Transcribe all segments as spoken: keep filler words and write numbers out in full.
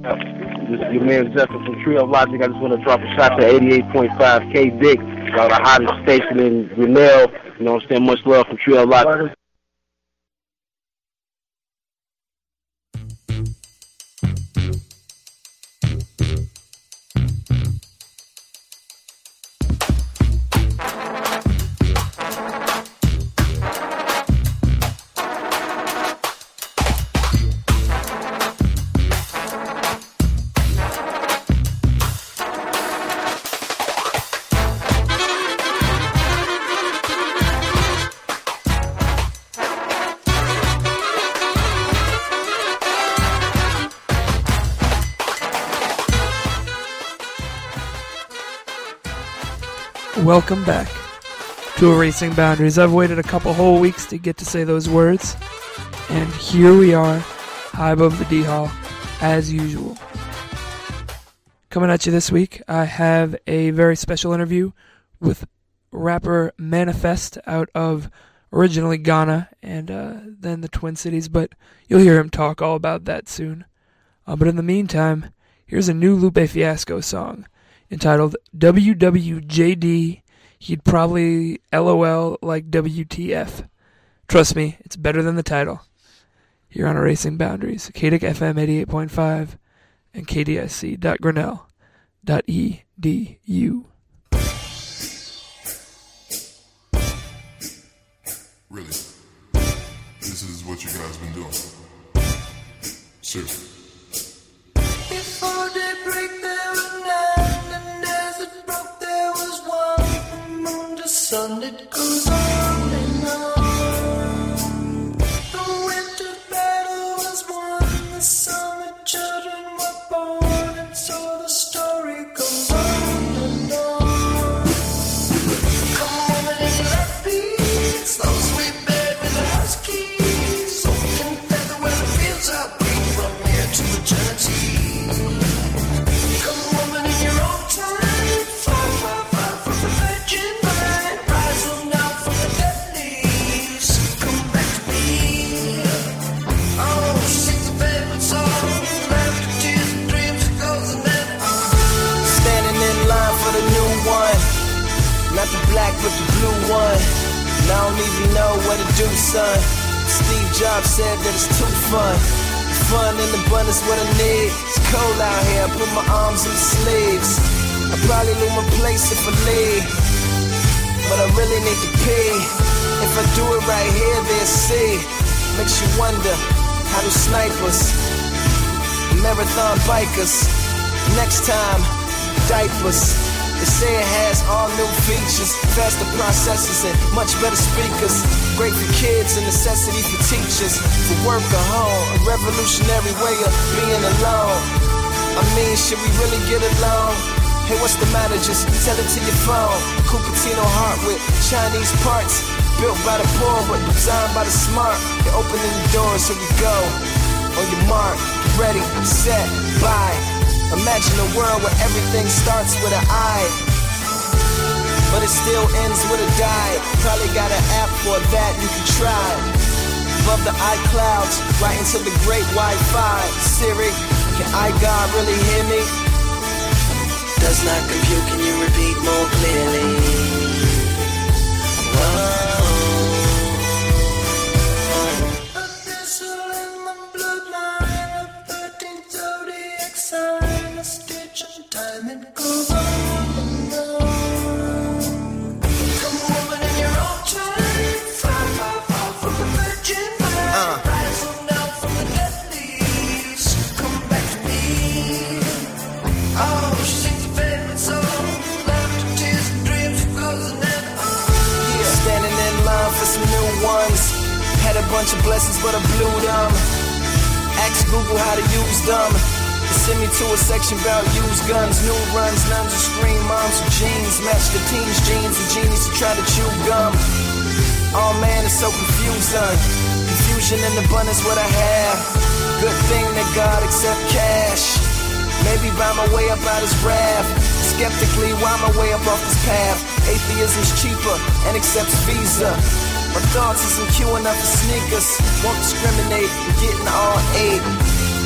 This is your man Zephyr from Trio Logic. I just want to drop a shot to eighty-eight point five K Dick, y'all the hottest station in Grinnell. You know what I'm saying? Much love from Trio Logic. Welcome back to Erasing Boundaries. I've waited a couple whole weeks to get to say those words, and here we are, high above the D-Hall, as usual. Coming at you this week, I have a very special interview with rapper Manifest out of originally Ghana and uh, then the Twin Cities, but you'll hear him talk all about that soon. Uh, but in the meantime, here's a new Lupe Fiasco song entitled W W J D. He'd probably LOL like W T F. Trust me, it's better than the title. Here on Erasing Boundaries, K D I C F M eighty-eight point five and K D I C dot grinnell dot E D U. Really? This is what you guys been doing? Seriously? Before daybreak there was nine, and as it broke there was one. From moon to sun it goes on and on. The winter battle was won, the summer children were born, and so the story goes on and on. Come on and let me, slow sweet bed with a husky, soaking feather where the fields are green from here to eternity. Not the black but the blue one. And I don't even know what to do, son. Steve Jobs said that it's too fun. Fun in abundance, what I need. It's cold out here, I put my arms in the sleeves. I probably lose my place if I leave, but I really need to pee. If I do it right here, they'll see. Makes you wonder, how do snipers, marathon bikers, next time, diapers. They say it has all new features, faster processors and much better speakers. Great for kids, a necessity for teachers. For work or home, a revolutionary way of being alone. I mean, should we really get along? Hey, what's the matter? Just tell it to your phone. Cupertino heart with Chinese parts, built by the poor but designed by the smart. They're opening the doors, here we go. On your mark, ready, set, bye. Imagine a world where everything starts with an I, but it still ends with a die. Probably got an app for that, you can try. Above the iClouds, right into the great Wi-Fi. Siri, can iGod really hear me? Does not compute, can you repeat more clearly? Whoa. Time it goes on and on. Come woman in your own time. Far, far, far from the virgin mind. uh. Rise on down from the dead leaves. Come back to me. Oh, she sings a favorite song. Laughter, tears, and dreams. She goes and then on. Yeah, standing in line for some new ones. Had a bunch of blessings, but I blew them. Ask Google how to use them. Send me to a section about used guns, new runs, nuns who scream, moms who jeans, match the teens' jeans and genies who try to chew gum. Oh man, it's so confusing. Confusion and abundance, what I have. Good thing that God accept cash. Maybe buy my way up out his wrath. Skeptically, why my way up off this path? Atheism's cheaper and accepts Visa. My thoughts isn't queuing up for sneakers. Won't discriminate, we're getting all eight.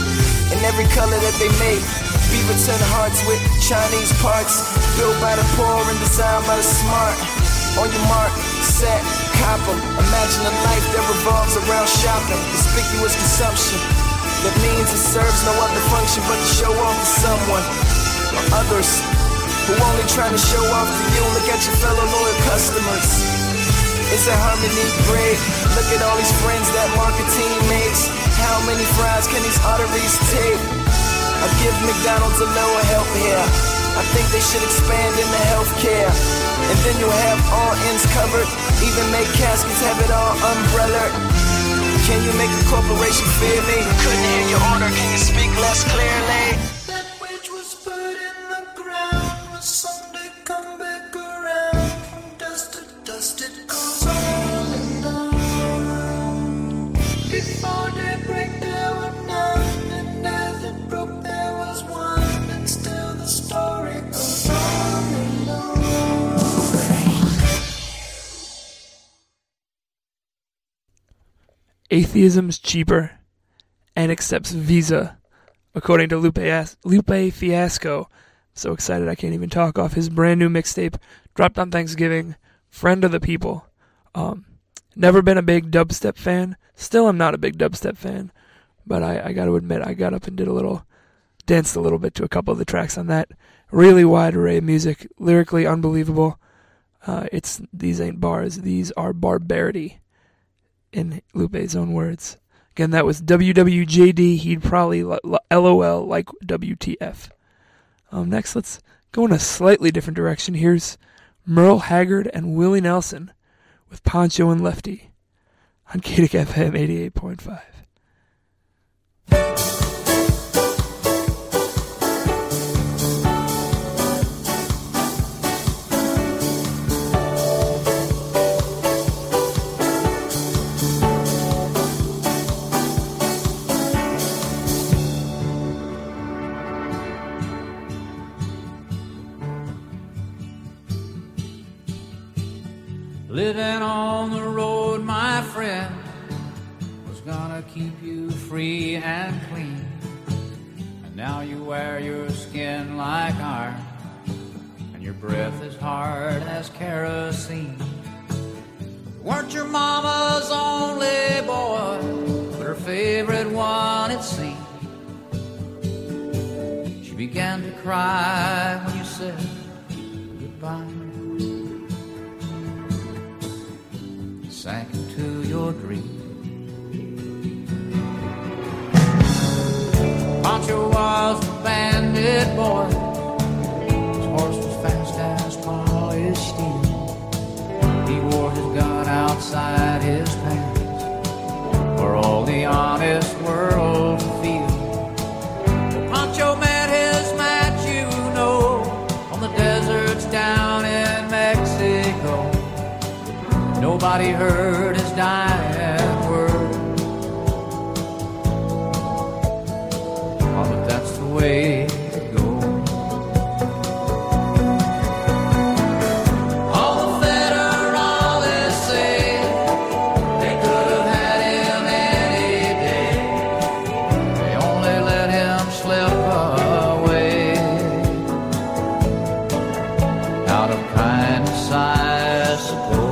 in every color that they make. Beaverton hearts with Chinese parts, built by the poor and designed by the smart. On your mark, set, copper. Imagine a life that revolves around shopping, conspicuous consumption. That means it serves no other function but to show off to someone or others who only trying to show off to you. Look at your fellow loyal customers. It's a harmony break. Look at all these friends that marketing makes. How many fries can these arteries take? I give McDonald's a lower help here. I think they should expand into healthcare. And then you'll have all ends covered. Even make caskets, have it all umbrella. Can you make a corporation fear me? Couldn't hear your order, can you speak less clearly? That which was put in the ground will someday come back around. From dust to dust it goes on and on. Before daybreak there were none, and as it broke there was one, and still the story goes on and on. Atheism's cheaper and accepts Visa, according to Lupe, As- Lupe Fiasco. So excited I can't even talk off his brand new mixtape, dropped on Thanksgiving, Friend of the People. Um, never been a big dubstep fan. Still am not a big dubstep fan. But I, I got to admit, I got up and did a little, danced a little bit to a couple of the tracks on that. Really wide array of music, lyrically unbelievable. Uh, it's these ain't bars, these are barbarity, in Lupe's own words. Again, that was W W J D. He'd probably l- l- LOL like W T F. Um, next, let's go in a slightly different direction. Here's Merle Haggard and Willie Nelson with Poncho and Lefty on K D F M eighty-eight point five. Living on the road, my friend, was gonna keep you free and clean. And now you wear your skin like iron, and your breath is hard as kerosene. Weren't your mama's only boy, but her favorite one, it seemed. She began to cry when you said goodbye. Sank into your dream. Pancho was the bandit boy. His horse was fast as polished steel. He wore his gun outside his pants for all the honest world to feel. Pancho met his match, you know, on the deserts down in Mexico. Nobody heard his dying word. Oh, but that's the way it goes. All the federales say they could have had him any day. They only let him slip away out of kindness, I suppose.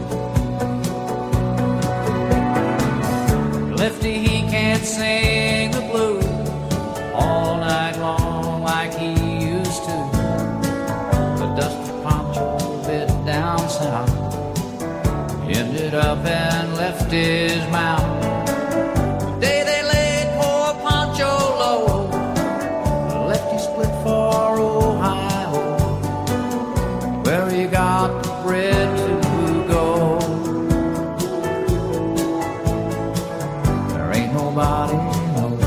Lefty, he can't sing the blues all night long like he used to. The dusty Pancho bit down south ended up and left his mouth. The day they laid poor Pancho low, Lefty split for Ohio, where he got the bread to go. Nobody knows.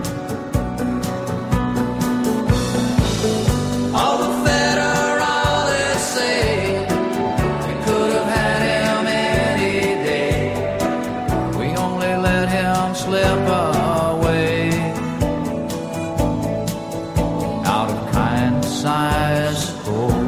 All the federales say we could have had him any day. We only let him slip away out of kindness, I suppose.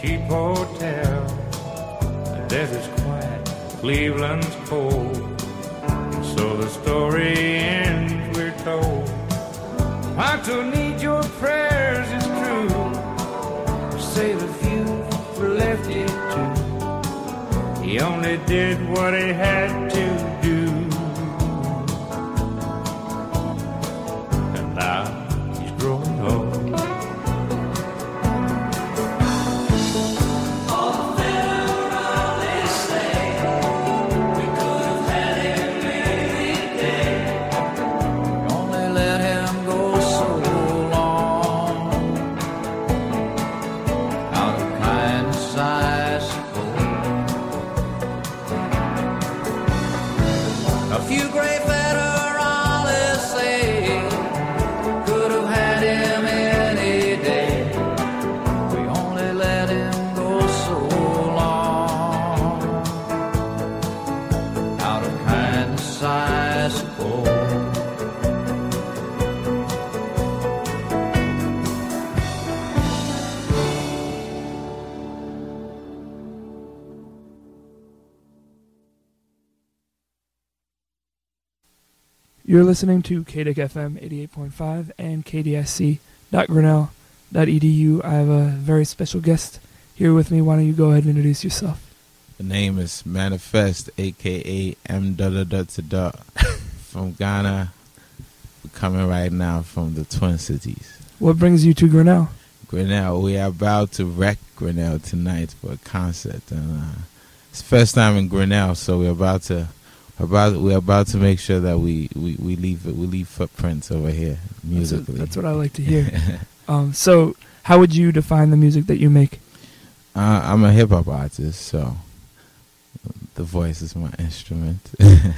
cheap hotel. The desert's quiet, Cleveland's cold. So the story ends, we're told. I don't need your prayers, it's true. Save a few for Lefty too. He only did what he had to do. And now he's growing old. You're listening to K D I C F M eighty-eight point five and K D I C dot grinnell dot e d u. I have a very special guest here with me. Why don't you go ahead and introduce yourself? The name is Manifest, a k a. M. Dada Dada from Ghana. We're coming right now from the Twin Cities. What brings you to Grinnell? Grinnell. We are about to wreck Grinnell tonight for a concert. And, uh, it's the first time in Grinnell, so we're about to... About we're about to make sure that we, we, we leave we leave footprints over here musically. That's, a, that's what I like to hear. um, so, how would you define the music that you make? Uh, I'm a hip hop artist, so the voice is my instrument.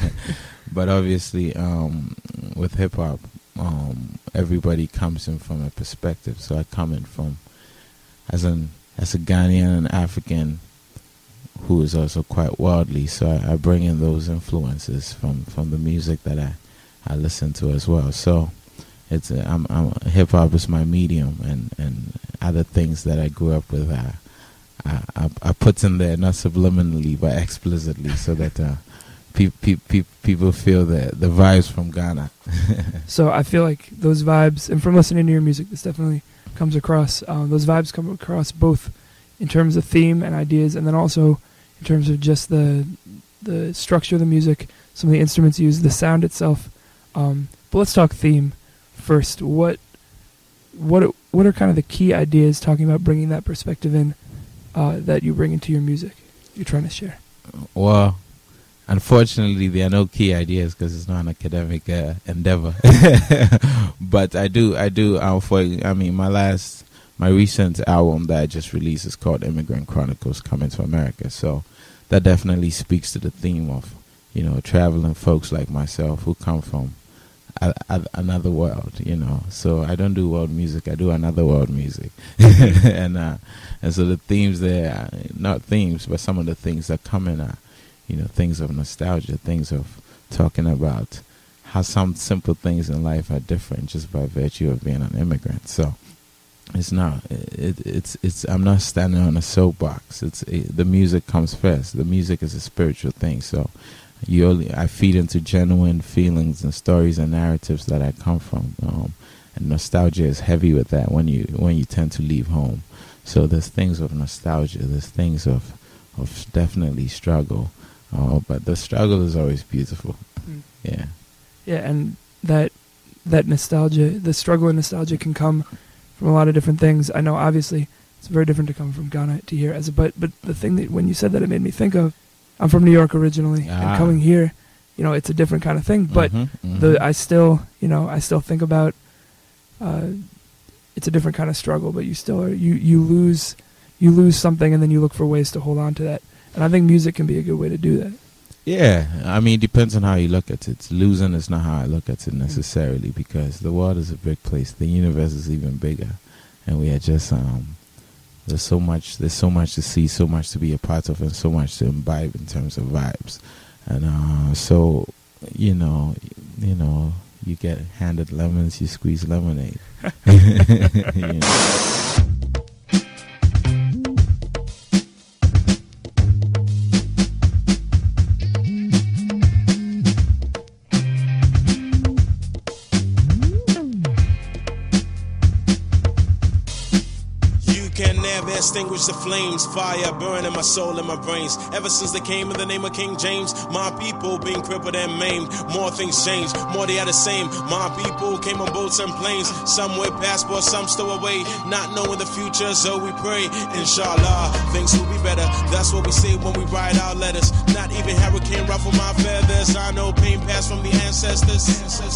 But obviously, um, with hip hop, um, everybody comes in from a perspective. So I come in from as an as a Ghanaian and African who is also quite worldly, so I, I bring in those influences from, from the music that I, I listen to as well. So it's a, I'm, I'm, hip hop is my medium, and, and other things that I grew up with, I, I, I put in there not subliminally but explicitly, so that uh, pe- pe- pe- people feel the the vibes from Ghana. So I feel like those vibes, and from listening to your music, this definitely comes across. Um, those vibes come across both in terms of theme and ideas, and then also in terms of just the the structure of the music, some of the instruments used, the sound itself. Um, but let's talk theme first. What what what are kind of the key ideas, talking about bringing that perspective in, uh, that you bring into your music you're trying to share? Well, unfortunately, there are no key ideas because it's not an academic uh, endeavor. But I do, I do. Uh, for I mean, my last. My recent album that I just released is called Immigrant Chronicles Coming to America. So that definitely speaks to the theme of, you know, traveling folks like myself who come from a, a, another world, you know. So I don't do world music, I do another world music. and uh, and so the themes there, are not themes, but some of the things that come in are, you know, things of nostalgia, things of talking about how some simple things in life are different just by virtue of being an immigrant. So it's not. It, it's. It's. I'm not standing on a soapbox. It's. It, the music comes first. The music is a spiritual thing. So, you only. I feed into genuine feelings and stories and narratives that I come from. Um, and nostalgia is heavy with that when you when you tend to leave home. So there's things of nostalgia. There's things of, of definitely struggle. Uh, but the struggle is always beautiful. Mm. Yeah. Yeah, and that that nostalgia, the struggle and nostalgia can come from a lot of different things. I know, obviously, it's very different to come from Ghana to here. As a, but but the thing that when you said that, it made me think of, I'm from New York originally, ah. and coming here, you know, it's a different kind of thing. But mm-hmm, mm-hmm. the I still, you know, I still think about, uh, it's a different kind of struggle. But you still are, you you lose, you lose something, and then you look for ways to hold on to that. And I think music can be a good way to do that. Yeah, I mean, it depends on how you look at it. Losing is not how I look at it necessarily, because the world is a big place. The universe is even bigger, and we are just um, there's so much. There's so much to see, so much to be a part of, and so much to imbibe in terms of vibes. And uh, so, you know, you know, you get handed lemons, you squeeze lemonade. You know? extinguish the flames. Fire burning my soul and my brains. Ever since they came in the name of King James, my people being crippled and maimed. More things changed, more they are the same. My people came on boats and planes. Some with passports, some still away. Not knowing the future, so we pray. Inshallah, things will be better. That's what we say when we write our letters. Not even hurricane ruffle my feathers. I know pain passed from the ancestors.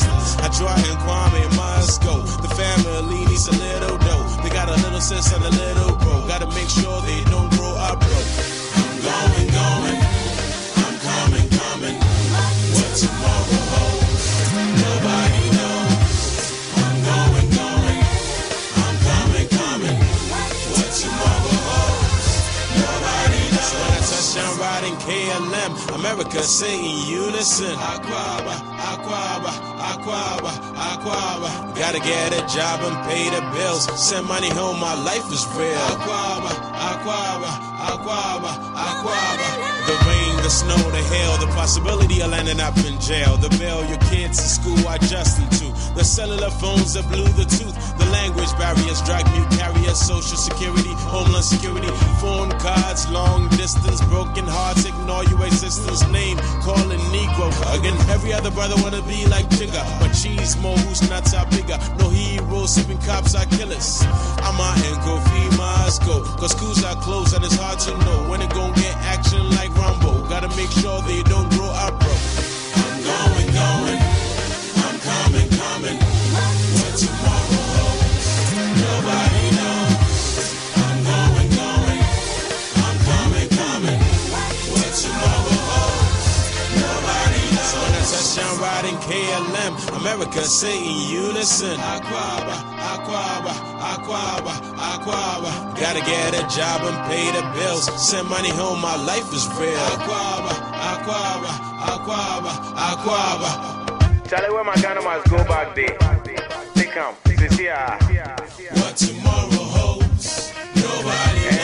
I try and Kwame must go. The family needs a little dough. They got a little sis and a little bro. Gotta make sure they don't grow up broke. I'm going, going. I'm coming, coming. What tomorrow holds, nobody knows. I'm going, going. I'm coming, coming. What tomorrow holds, nobody knows. When I touch down riding K L M, America say in unison. Aquaba, Aquaba, Aquaba, Aquaba. Gotta get a job and pay the bills. Send money home, my life is real. Aquaba, Aquaba, Aquaba, Aquaba. The rain, the snow, the hail, the possibility of landing up in jail. The bail your kids in school are adjusting to. The cellular phones that blew the tooth. The language barriers, drag mute carriers, social security, homeland security, phone cards, long distance, broken hearts, ignore your existence, name, calling Negro. Again, every other brother wanna be like Jigga, but cheese, more whose nuts are bigger. No heroes, sleeping cops are killers. I'm out and go feed my go, cause schools are closed and it's hard to know when it gon' get action like Rumble. Gotta make sure they don't grow up broke. I'm going, going, I'm coming, coming. What tomorrow holds, nobody knows. I'm going, going, I'm coming, coming. What tomorrow holds, nobody knows. When I touch down riding K L M, America say in unison. Aquaba, Aquaba, Aquaba, Aquaba. Gotta get a job and pay the bills. Send money home, my life is real. Aquaba, Aquaba, Aquaba, Aquaba. Charlie, where my Ghana must go back there. They come. This here. What tomorrow holds, nobody knows.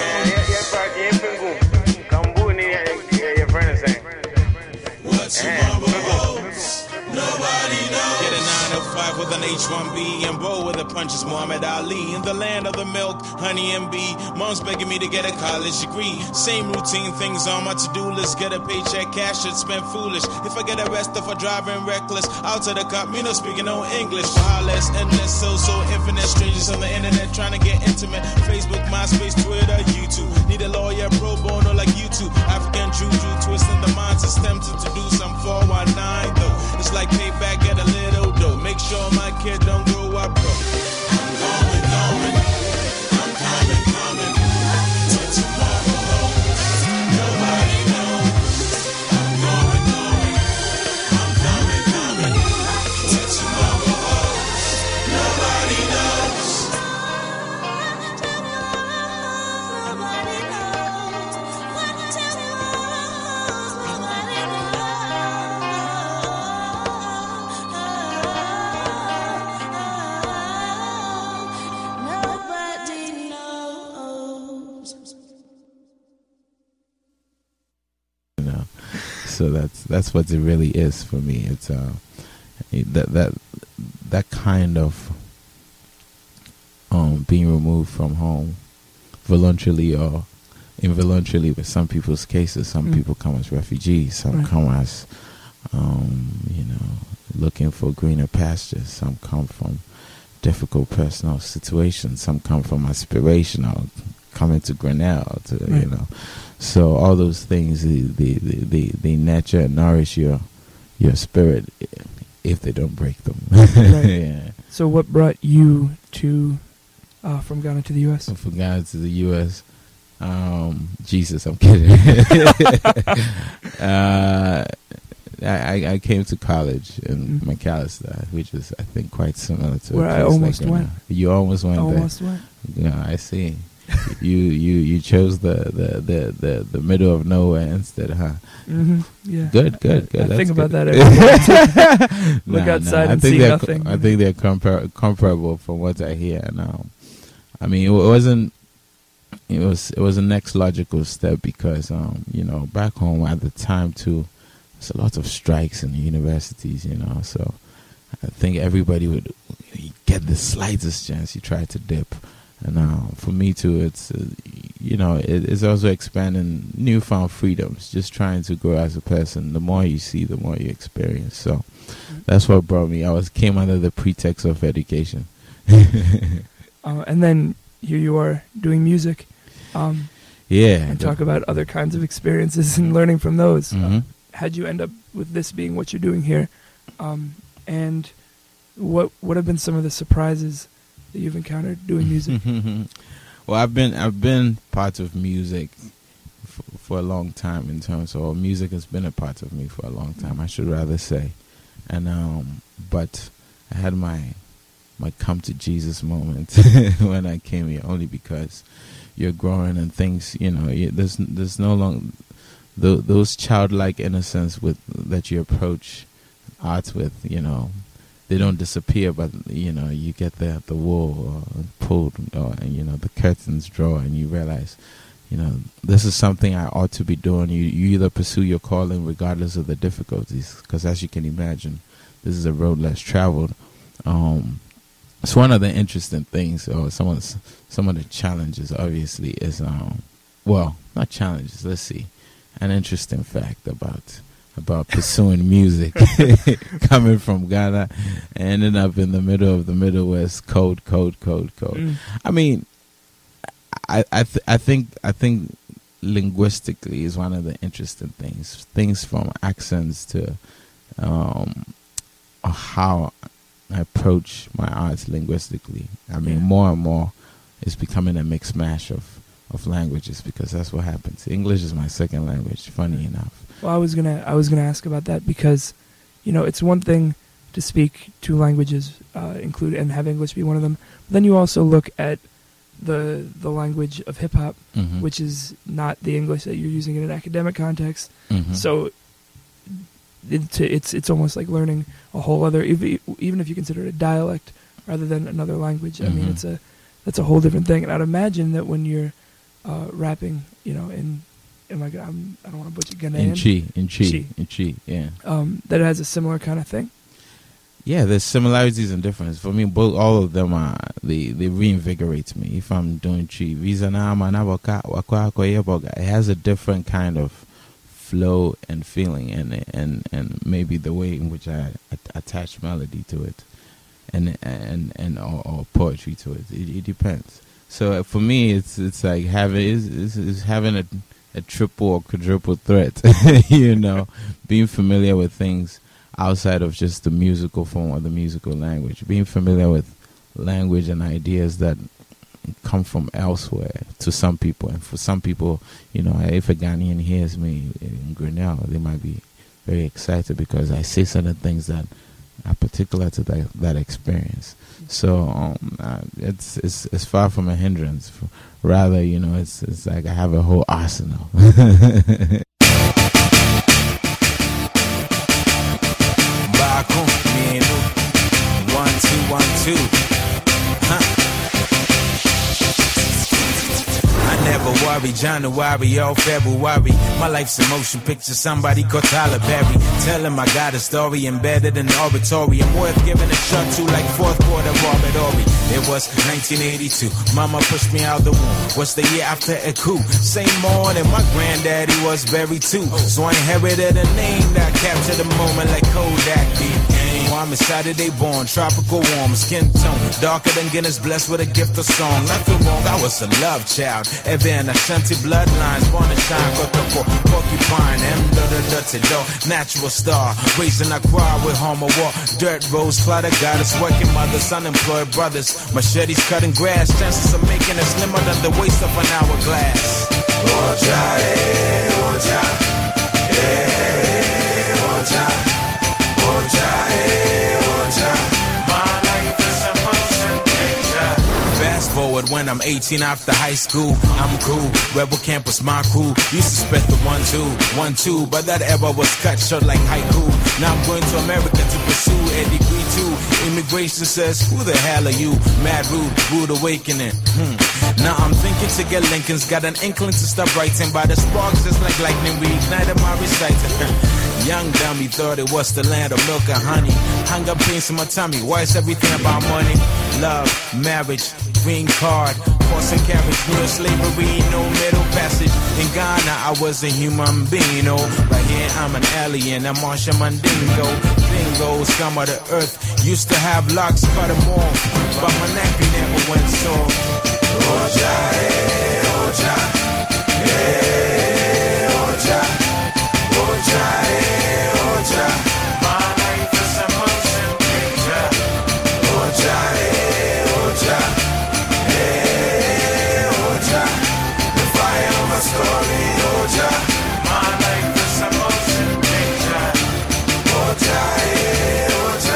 What tomorrow holds, nobody knows. Get a nine oh five with an H one B and roll with the punches. Muhammad Ali in the land of the milk, honey and bee. Mom's begging me to get a college degree. Same routine things on my to-do list. Get a paycheck, cash it, spend foolish. If I get arrested for driving reckless, out to the cop, me no speaking no English. Wireless, endless, so so infinite. Strangers on the internet trying to get intimate. Facebook, MySpace, Twitter, YouTube. Need a lawyer, pro bono like you two. African juju, twisting the mind system to, to do some four one nine though. It's like payback, get a little dough. Make sure my kid don't grow up broke. I'm going, going. I'm coming, coming. What tomorrow holds, nobody knows. I'm going, going. I'm coming, coming. What tomorrow holds, nobody knows. Nobody knows. What tomorrow holds, nobody Nobody knows. You know, so that's that's what it really is for me. It's uh, that that that kind of um being removed from home, voluntarily or involuntarily. With some people's cases, some Mm. people come as refugees, some Right. come as um, you know, looking for greener pastures. Some come from difficult personal situations. Some come from aspirational, coming to Grinnell, to you Right. know. So all those things, they they, they, they they nurture and nourish your your spirit if they don't break them. Right. Yeah. So what brought you to uh, from Ghana to the U S? So from Ghana to the U S, um, Jesus, I'm kidding. uh, I, I came to college in Mhm. McAllister, which is, I think, quite similar to a Where I place almost like went. Ghana. You almost went Almost went. there. Yeah, I see. you you you chose the, the, the, the, the middle of nowhere instead, huh? Mm-hmm. Yeah. Good, good, good. I That's think about good. that every day. Look Nah, outside nah, I and think see they're nothing. co- I think they're compar- comparable from what I hear now. I mean, it wasn't. It was it was the next logical step because um you know, back home at the time too, there's a lot of strikes in the universities, you know. So I think everybody would get the slightest chance you try to dip, And uh, for me too, it's uh, you know, it, it's also expanding newfound freedoms. Just trying to grow as a person. The more you see, the more you experience. So that's what brought me. I was came under the pretext of education. uh, and then here you are doing music. Um, yeah, and talk about other kinds of experiences and learning from those. Mm-hmm. Uh, how'd you end up with this being what you're doing here? Um, and what what have been some of the surprises that you've encountered doing music? Well, I've been I've been part of music for, for a long time. In terms of music has been a part of me for a long time, I should rather say. And um, but I had my my come to Jesus moment when I came here, only because you're growing and things, you know, you, there's there's no longer th- those childlike innocence with that you approach art with, you know, they don't disappear, but you know, you get the the wool or pulled, or you know, the curtains drawn, and you realize, you know, this is something I ought to be doing. You you either pursue your calling regardless of the difficulties, because as you can imagine, this is a road less traveled. Um, it's one of the interesting things, or some of the, some of the challenges, obviously, is um, well, not challenges. Let's see, an interesting fact about. about pursuing music, coming from Ghana, and ending up in the middle of the Middle West, cold, cold, cold, cold. Mm. I mean, I I, th- I think I think linguistically is one of the interesting things. Things from accents to um, how I approach my arts linguistically. I mean, yeah. more and more, it's becoming a mixed mash of of languages, because that's what happens. English is my second language. Funny enough. Well, I was gonna I was gonna ask about that, because, you know, it's one thing to speak two languages, uh, include and have English be one of them. But then you also look at the the language of hip hop, mm-hmm. which is not the English that you're using in an academic context. Mm-hmm. So it, it's it's almost like learning a whole other, even if you consider it a dialect rather than another language. Mm-hmm. I mean, it's a that's a whole different thing. And I'd imagine that when you're uh, rapping, you know, in Oh my God, I'm, I don't want to butcher Ghanaian. In Chi, in Chi, Chi. in Chi, yeah. Um, that it has a similar kind of thing. Yeah, there's similarities and differences. For me, both all of them are they, they reinvigorate me. If I'm doing Chi, it has a different kind of flow and feeling, and and and maybe the way in which I attach melody to it, and and and or, or poetry to it. It, it depends. So for me, it's it's like having it's, it's having a a triple or quadruple threat, you know, being familiar with things outside of just the musical form or the musical language, being familiar with language and ideas that come from elsewhere to some people. And for some people, you know, if a Ghanaian hears me in Grinnell, they might be very excited because I say certain things that are particular to that, that experience. So um, uh, it's, it's it's far from a hindrance. Rather, you know, it's it's like I have a whole arsenal. One two one two. Huh. I never worry, January or February. My life's a motion picture, somebody called Tyler Perry. Tell him I got a story embedded in the oratory. I'm worth giving a shot to like fourth quarter Robert Horry. It was nineteen eighty-two, mama pushed me out the womb. What's the year after a coup? Same morning, my granddaddy was buried too. So I inherited a name that captured the moment like Kodak did. I'm a Saturday born, tropical warm, skin tone, darker than Guinness, blessed with a gift of song. Nothing wrong, I was a love child. Ever in Ashanti bloodlines, born to shine, got the porcupine, M da da da da da, natural star, raising a cry with homo war, dirt roads, clutter goddess, working mothers, unemployed brothers, machetes cutting grass, chances of making it slimmer than the waist of an hourglass. Oja, eh, oja, eh, oja, oja, eh. Fast forward when I'm eighteen after high school, I'm cool, rebel campus, my crew. Used to spit the one two, one two, but that era was cut short like haiku. Now I'm going to America to pursue a degree too. Immigration says, who the hell are you? Mad rude, rude awakening. Hmm. Now I'm thinking to get Lincoln's, got an inkling to stop writing, by the sparks just like lightning reignited my reciting. Young dummy thought it was the land of milk and honey. Hung up pains in my tummy, why is everything about money? Love, marriage, green card. Horse and carriage, knew slavery, no middle passage. In Ghana, I was a human being. Oh, right here, I'm an alien, a Martian Mandingo. Bingo, scum of the earth. Used to have locks, cut them off, but my nappy never went soft. Oja, eh, Oja, eh, Oja, Oja, eh, Oja. My life is a motion picture. Oja, eh, Oja, eh, Oja. The fire of my story, Oja. My life is a motion picture. Oja, eh, Oja,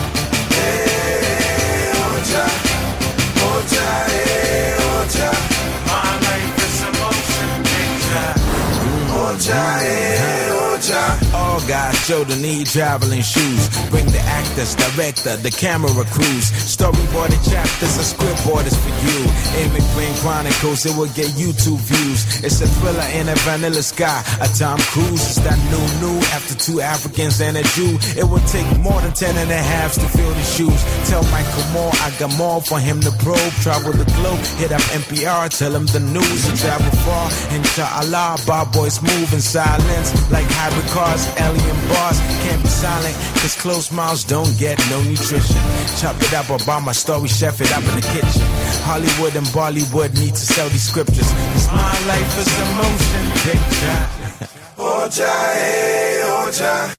eh, Oja, Oja, eh, Oja. My life is a motion picture. Oja, eh, Oja. All guys show the need traveling shoes. Bring the actors, director, the camera crews. Storyboarded chapters, a scriptboard is for you. Immigrant Chronicles, it will get YouTube views. It's a thriller in a vanilla sky. A Tom Cruise is that new new. After two Africans and a Jew, it would take more than ten and a halves to fill the shoes. Tell Michael Moore I got more for him to probe. Travel the globe, hit up N P R, tell him the news. And travel far, inshallah, Bob boys move in silence. Like hybrid cars, alien bars, can't be silent. Cause closed mouths don't get no nutrition. Chop it up or buy my story, chef it up in the kitchen. Hollywood and Bollywood need to sell these scriptures. Cause my life is a motion picture. Oja, eh, Oja.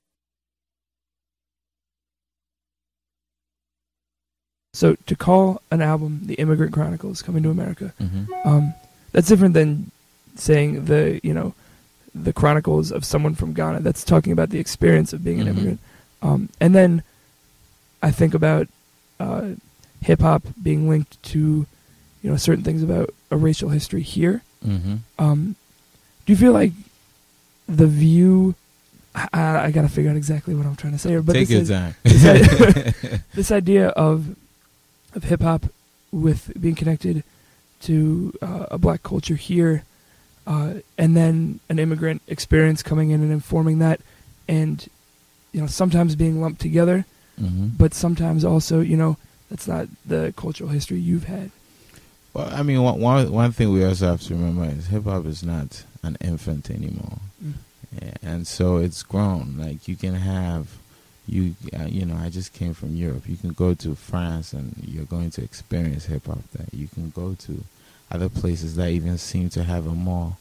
So to call an album The Immigrant Chronicles Coming to America, Mm-hmm. um, that's different than saying the, you know, the chronicles of someone from Ghana. That's talking about the experience of being an Mhm. immigrant. Um, and then I think about uh, hip-hop being linked to, you know, certain things about a racial history here. Mm-hmm. Um, do you feel like the view... I, I got to figure out exactly what I'm trying to say here. But Take this your is- time. this, i- this idea of of hip hop with being connected to uh, a black culture here, uh, and then an immigrant experience coming in and informing that, and you know sometimes being lumped together, Mm-hmm. but sometimes also you know that's not the cultural history you've had. Well, I mean, one, one one thing we also have to remember is hip hop is not an infant anymore, Mm. yeah, and so it's grown. Like you can have, you uh, you know, I just came from Europe. You can go to France and you're going to experience hip hop there. You can go to other places that even seem to have a more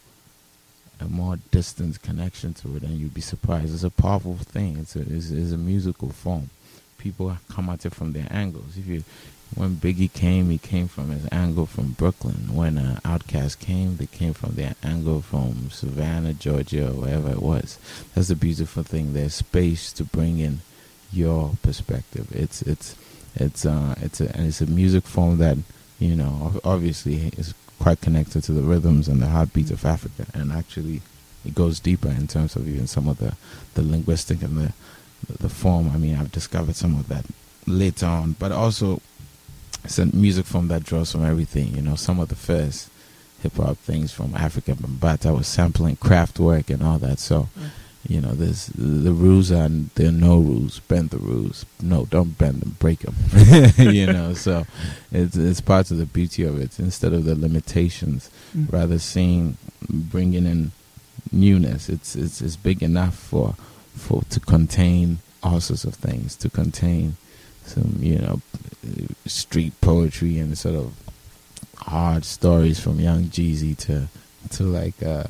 a more distant connection to it, and you'd be surprised. It's a powerful thing. It's a it's, it's a musical form. People come at it from their angles. If you When Biggie came, he came from his angle from Brooklyn. When uh, Outkast came, they came from their angle from Savannah, Georgia, or wherever it was. That's the beautiful thing. There's space to bring in your perspective. It's it's it's uh it's a and it's a music form that you know ob- obviously is quite connected to the rhythms and the heartbeats of Africa, and actually it goes deeper in terms of even some of the the linguistic and the the form. I mean, I've discovered some of that later on, but also. It's a music form that draws from everything, you know. Some of the first hip-hop things from Africa, Bambaataa was sampling Kraftwerk and all that. So, Yeah. you know, there's the rules and there are no rules. Bend the rules. No, don't bend them. Break them. You know, so it's it's part of the beauty of it. Instead of the limitations, Mm. rather seeing, bringing in newness. It's it's it's big enough for for to contain all sorts of things, to contain some, you know, street poetry and sort of hard stories from Young Jeezy to to like uh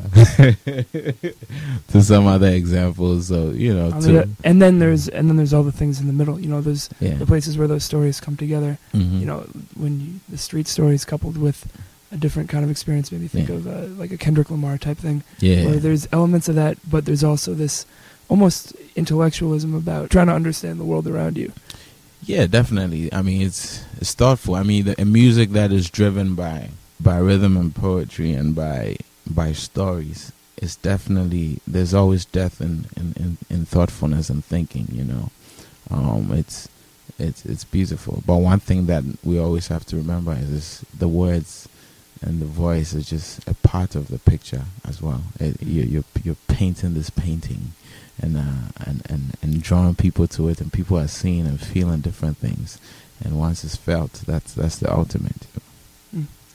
to some other examples. So you know, On to, the- and then there's and then there's all the things in the middle. You know, there's yeah, the places where those stories come together. Mhm. You know, when you, the street stories coupled with a different kind of experience, maybe think Yeah. of uh, like a Kendrick Lamar type thing, yeah, where there's elements of that, but there's also this almost intellectualism about trying to understand the world around you. yeah, definitely. I mean, it's it's thoughtful. I mean, the a music that is driven by by rhythm and poetry and by by stories is definitely, there's always depth in in, in, in thoughtfulness and thinking. You know, um, it's it's it's beautiful. But one thing that we always have to remember is this, the words and the voice is just a part of the picture as well. It, you, you're you're painting this painting, and uh, and and and drawing people to it, and people are seeing and feeling different things. And once it's felt, that's that's the ultimate.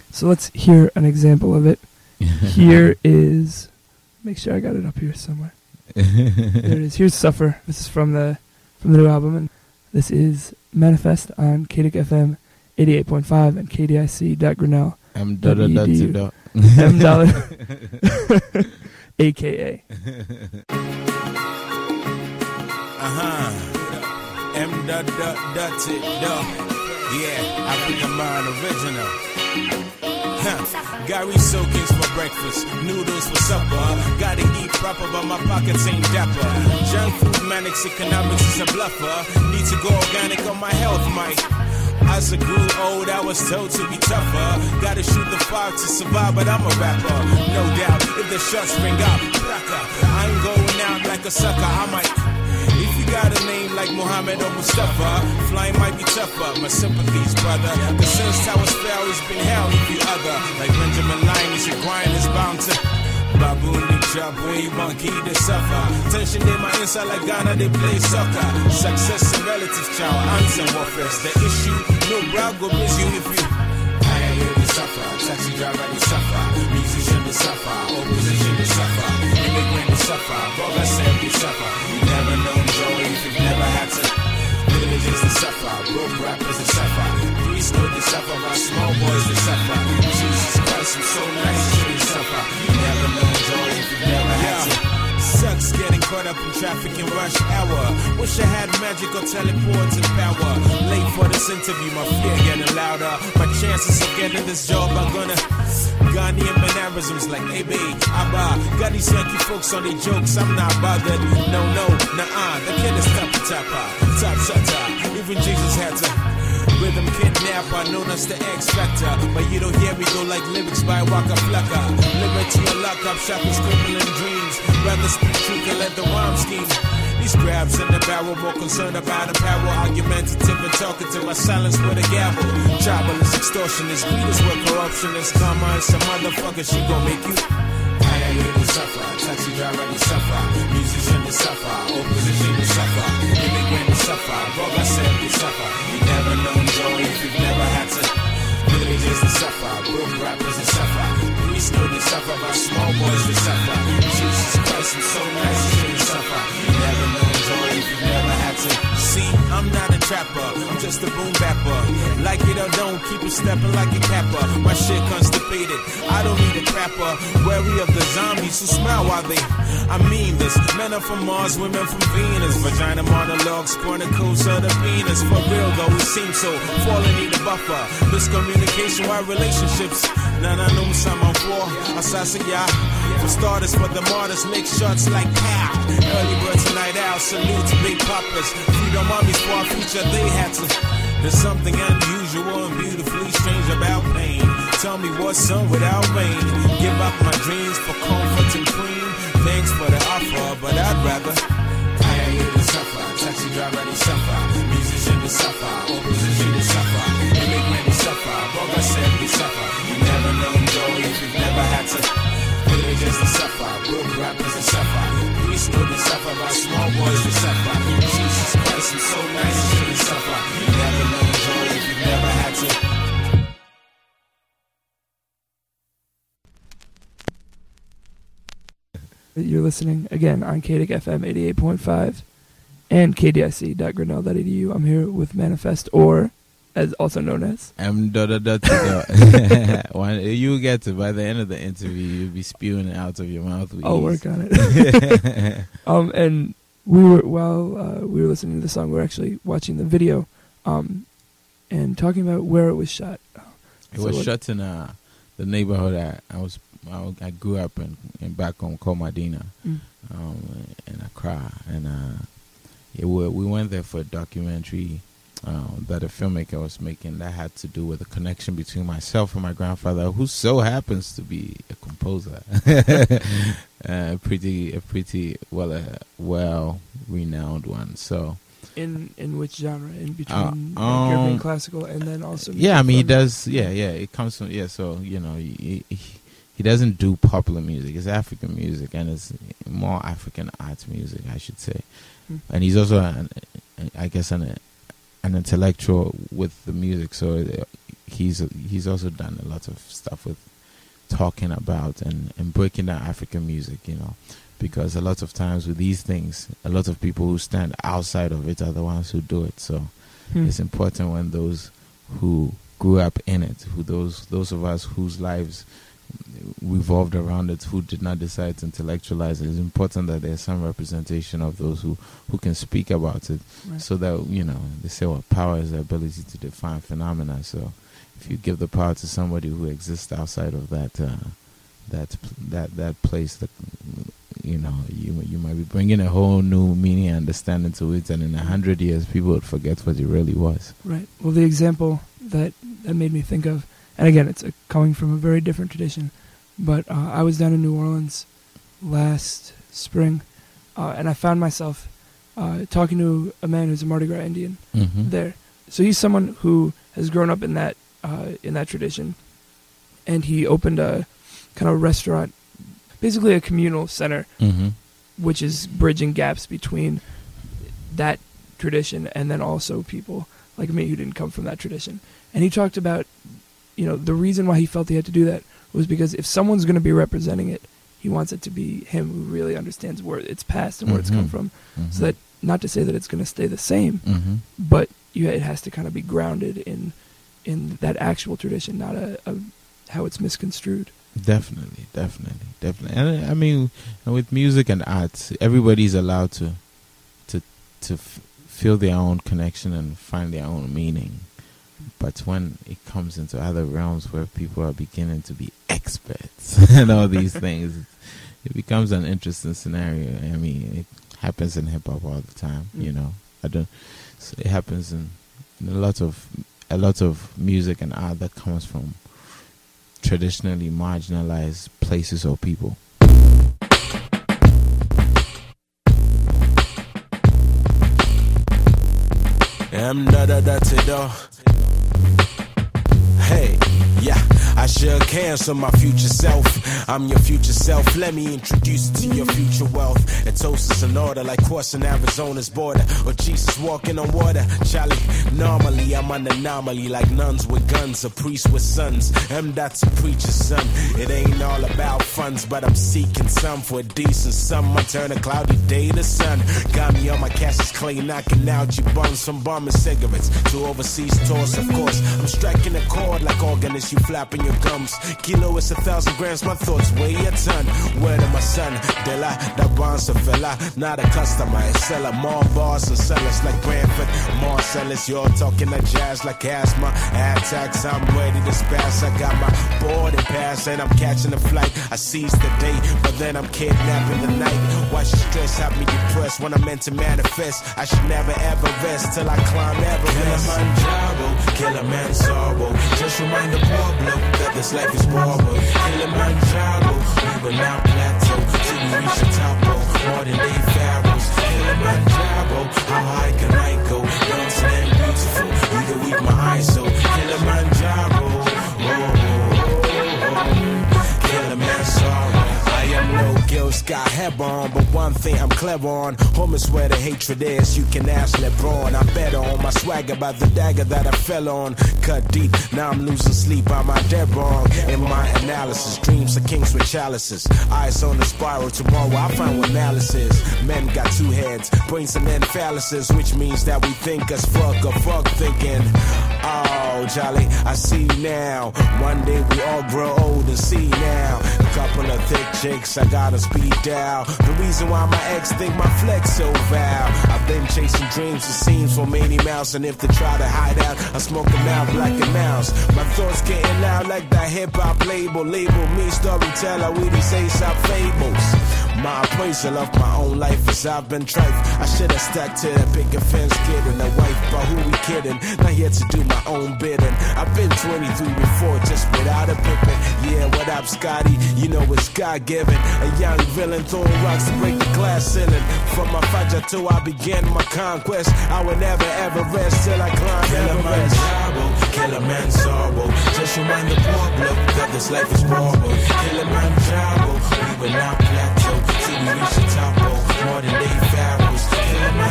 So let's hear an example of it. Here is, make sure I got it up here somewhere. There it is. Here's Suffer. This is from the from the new album, and this is Manifest on K D I C F M eighty-eight point five and K D I C dot Grinnell. M dot dot dot. M dollar. A K A. Uh-huh. M dot dot dot it dot. Yeah, African mind original. Huh. Gary soakings for breakfast, noodles for supper. Gotta eat proper, but my pockets ain't dapper. Junk food, manics, economics is a bluffer. Need to go organic on my health, Mike. As I grew old, I was told to be tougher. Gotta shoot the fire to survive, but I'm a rapper. No doubt, if the shots ring out, I ain't going out like a sucker. I might. If you got a name like Muhammad or Mustafa, flying might be tougher. My sympathies, brother. The sense towers fell, it's been hell if you other. Like Benjamin Linus, your grind is bound to. Baboon, the job, boy, monkey, they suffer. Tension in my inside like Ghana, they play soccer. Success and relative child, answer warfare's the issue. No brag go miss you if you. I am here to suffer. Taxi driver, they suffer. Musician, they suffer. Opposition, they suffer. Immigrant, they suffer. Boga said they suffer. You never known joy if you've never had to. Villages, they suffer. Broke rappers, they suffer. Priests know they suffer. My small boys, they suffer. Jesus Christ, I'm so nice, they suffer. You never know joy if you've never had to. Sucks getting caught up in traffic in rush hour. Wish I had magic or teleporting power. Late for this interview, my fear getting louder. My chances of getting this job are gonna. Ghanaian mannerisms like A B, Abba. Got these Yankee folks on their jokes, I'm not bothered. No, no, nah-uh, the kid is top topper, top shutter. Even Jesus had to. Rhythm kidnapper, known as the X Factor. But you don't hear me go like lyrics by Waka Flocka. Liberty or lockup, shoppers, crippling dreams. Rather speak truth and let the rhyme scheme. These crabs in the barrel, more concerned about apparel. Argumentative and talking to my silence with a gavel. Tribal is extortion, is greed is what corruption is. Karma and some motherfucker, she gon' make you. I am here to suffer, taxi driver, they suffer. Musician, they suffer. Opposition, they suffer. Immigrant, they suffer. Boga said they suffer. You never known joy if you've never had to. Villages, they suffer. Broke rappers, they suffer. Priests know they suffer. But small boys, they suffer. Jesus Christ, I'm so nice, they suffer. You never known joy if you've never had to. See, I'm not a trapper, I'm just a boom bapper. Like it or don't, keep it stepping like a capper. My shit constipated, I don't need a crapper. Wary of the zombies who smile while they. I mean this, men are from Mars, women from Venus. Vagina monologues, chronicles of the penis. For real though, it seems so. Falling need a buffer. Miscommunication, why relationships? None I know some on four. Assassin, yeah. For starters, for the martyrs, make shots like pow. Early bird tonight out, salute to big poppers. Freedom armies for our future, they had to. There's something unusual and beautifully strange about pain. Tell me what's up without rain. Give up my dreams for comfort and cream. Thanks for the offer, but I'd rather. I am here to suffer. Taxi driver, they suffer. Musician, they suffer. Opposition, they suffer. Immigrant, they suffer. Boga said they suffer. You never known joy if you've never had to. Villages, they suffer. Broke rappers, they suffer. Priests know they suffer. By small boys, they suffer. Jesus Christ, I'm so nice, they suffer. You never known joy if you've never had to. You're listening again on K D I C F M eighty-eight point five and K D I C dot Grinnell dot E D U. I'm here with Manifest, or as also known as M dot dot dot. When you get to by the end of the interview, you'll be spewing it out of your mouth. With I'll ease. work on it. um, and we were while uh, we were listening to the song, we were actually watching the video, um, and talking about where it was shot. It So was what- shot in uh, the neighborhood I, I was. I, I grew up in, in back home called Medina, Mm. um, in Accra, and uh, it, we, we went there for a documentary um, that a filmmaker was making that had to do with the connection between myself and my grandfather, who so happens to be a composer, uh, pretty a pretty well a well renowned one. So. In in which genre? In between Uh, like European um, classical and then also Yeah, I mean he from- does. Yeah, yeah, it comes from yeah. So you know, he, he, he doesn't do popular music. It's African music, and it's more African arts music, I should say. Hmm. And he's also, an, I guess, an an intellectual with the music. So he's he's also done a lot of stuff with talking about and, and breaking down African music, you know, because a lot of times with these things, a lot of people who stand outside of it are the ones who do it. So hmm. it's important when those who grew up in it, who those those of us whose lives revolved around it, who did not decide to intellectualize it, it's important that there's some representation of those who, who can speak about it, right. So that, you know, they say, well, power is the ability to define phenomena. So if you give the power to somebody who exists outside of that uh, that that that place, that, you know, you you might be bringing a whole new meaning and understanding to it, and in a hundred years people would forget what it really was. Right. Well, the example that that made me think of, and again, it's a, coming from a very different tradition, but uh, I was down in New Orleans last spring, uh, and I found myself uh, talking to a man who's a Mardi Gras Indian mm-hmm. there. So he's someone who has grown up in that uh, in that tradition, and he opened a kind of restaurant, basically a communal center, mm-hmm. which is bridging gaps between that tradition and then also people like me who didn't come from that tradition. And he talked about, you know, the reason why he felt he had to do that was because if someone's going to be representing it, he wants it to be him who really understands where it's past and where mm-hmm. it's come from. Mm-hmm. So that, not to say that it's going to stay the same, mm-hmm. but you, it has to kind of be grounded in in that actual tradition, not a, a how it's misconstrued. Definitely, definitely, definitely. And I mean, with music and arts, everybody's allowed to to to f- feel their own connection and find their own meaning. But when it comes into other realms where people are beginning to be experts and all these things, it becomes an interesting scenario. I mean, it happens in hip hop all the time. Mm. You know, I don't. So it happens in, in a lot of a lot of music and art that comes from traditionally marginalized places or people. I'm not a da Hey, yeah, I should cancel my future self. I'm your future self. Let me introduce you to your future wealth. And toast is in order, like crossing Arizona's border, or Jesus walking on water. Charlie, normally I'm an anomaly, like nuns with guns, a priest with sons. I'm that's a preacher's son. It ain't all about funds, but I'm seeking some for a decent sum. I turn a cloudy day to sun. Got me on my Cassius Clay, knocking out your buns from bombing cigarettes to overseas tours. Of course, I'm striking a chord like organist, you flapping your gums. Kilo is a thousand grams, my thoughts weigh a ton. Word of my son, de la, da bonds a fella, not a customer, a seller. More bars and sellers like Branford, more sellers. You're talking like jazz like asthma, attacks. I'm ready to spaz. I got my boarding pass and I'm catching a flight. I seize the day, but then I'm kidnapping the night. Why should stress have me depressed when I'm meant to manifest? I should never ever rest till I climb Everest. Kilimanjaro, kill a man's sorrow. Just remind the poor bloke that this life is borrowed. Kilimanjaro, we will not plateau till we reach the top. Modern day pharaohs. Kilimanjaro, how high can I go? Dancing and beautiful, you can weep my eyes so. Kilimanjaro, oh, oh, oh, oh. Kilimanjaro. I am no Gil Scott Hebron, but one thing I'm clever on. Home is where the hatred is. You can ask LeBron. I better on my swagger by the dagger that I fell on. Cut deep, now I'm losing sleep. I'm out dead wrong in my analysis. Dreams are kings with chalices. Eyes on the spiral. Tomorrow I find what malice is. Men got two heads, brains and then phalluses, which means that we think as fuck or fuck thinking. Oh, jolly, I see now. One day we all grow old and see now. A couple of thick chicks, I gotta speed down. The reason why my ex think my flex so foul. I've been chasing dreams, it seems for many miles. And if they try to hide out, I smoke them out black and mouse. My thoughts getting loud like that hip-hop label. Label me storyteller with these Aesop fables. My appraisal of my own life is I've been trife. I should have stuck to that big offense getting a wife, but who we kidding? Not here to do my own bidding. I've been twenty-three before, just without a pippin'. Yeah, what up, Scotty? You know it's God-given. A young villain throwing rocks to break the glass ceiling. From my Fajr till I began my conquest, I will never ever rest till I climb Everest. Kilimanjaro, just remind the poor bloke that this life is borrowed. Kilimanjaro, we will not plateau till we reach the top. Modern day pharaohs.